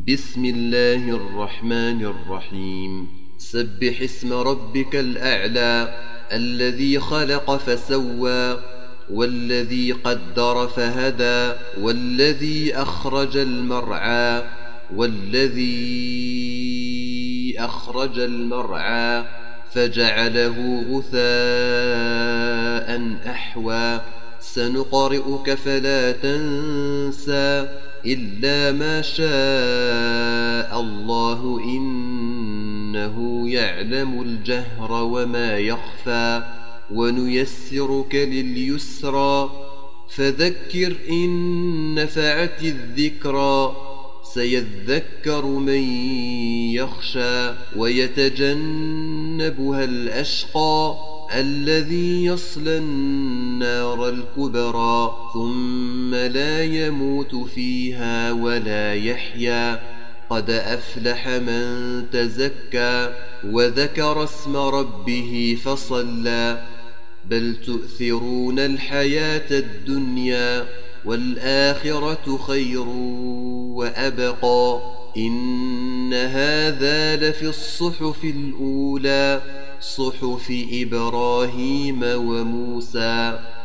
بسم الله الرحمن الرحيم. سبح اسم ربك الأعلى الذي خلق فسوى والذي قدر فهدى والذي أخرج المرعى فجعله غثاء أحوى سنقرئك فلا تنسى إلا ما شاء الله إنه يعلم الجهر وما يخفى ونيسرك لليسرى فذكر إن نفعت الذكرى سيذكر من يخشى ويتجنبها الأشقى الذي يصلى النار الكبرى ثم لا يموت فيها ولا يحيا قد أفلح من تزكى وذكر اسم ربه فصلى بل تؤثرون الحياة الدنيا والآخرة خير وأبقى إن هذا لفي الصحف الأولى صحف إبراهيم وموسى.